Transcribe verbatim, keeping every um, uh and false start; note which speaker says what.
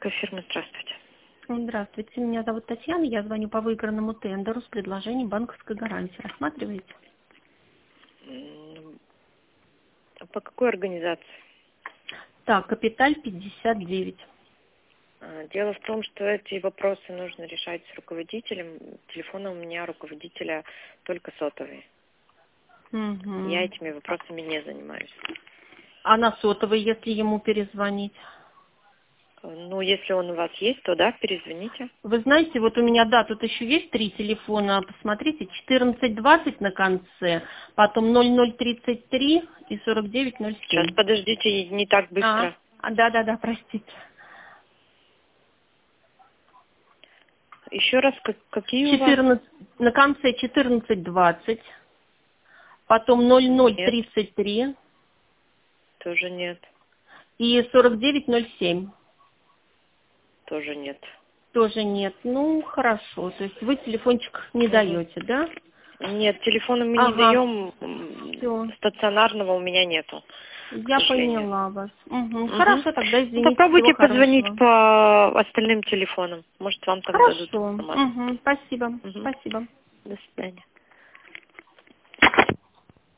Speaker 1: брокерская фирма. Здравствуйте.
Speaker 2: Здравствуйте, меня зовут Татьяна, я звоню по выигранному тендеру с предложением банковской гарантии. Рассматриваете?
Speaker 1: М, По какой организации?
Speaker 2: Так, Капиталь пятьдесят девять.
Speaker 1: А, Дело в том, что эти вопросы нужно решать с руководителем. Телефона у меня руководителя только сотовый.
Speaker 2: Угу.
Speaker 1: Я этими вопросами не занимаюсь.
Speaker 2: А на сотовый, если ему перезвонить?
Speaker 1: Ну, если он у вас есть, то да, перезвоните.
Speaker 2: Вы знаете, вот у меня, да, тут еще есть три телефона, посмотрите, четырнадцать двадцать на конце, потом ноль ноль тридцать три и сорок девять ноль
Speaker 1: Сейчас,
Speaker 2: семь.
Speaker 1: подождите, не так
Speaker 2: А,
Speaker 1: быстро.
Speaker 2: а, да-да-да, простите.
Speaker 1: Еще раз, как- какие у вас?
Speaker 2: четырнадцать, на конце четырнадцать двадцать, потом ноль ноль
Speaker 1: Нет,
Speaker 2: тридцать три
Speaker 1: тоже нет,
Speaker 2: и сорок девять ноль семь.
Speaker 1: тоже нет.
Speaker 2: Тоже нет. Ну, хорошо. То есть вы телефончик не
Speaker 1: Мгм.
Speaker 2: даете, да?
Speaker 1: Нет, телефона мы не
Speaker 2: Ага,
Speaker 1: даем, м,
Speaker 2: все.
Speaker 1: стационарного у меня нету, к
Speaker 2: Я
Speaker 1: сожалению.
Speaker 2: поняла вас. Угу.
Speaker 1: Мгм.
Speaker 2: Хорошо, тогда
Speaker 1: Ну,
Speaker 2: извините. Всего
Speaker 1: попробуйте позвонить
Speaker 2: хорошего.
Speaker 1: по остальным телефонам. Может, вам там дадут
Speaker 2: Хорошо.
Speaker 1: информацию.
Speaker 2: Угу. Спасибо.
Speaker 1: Мгм.
Speaker 2: Спасибо.
Speaker 1: До свидания.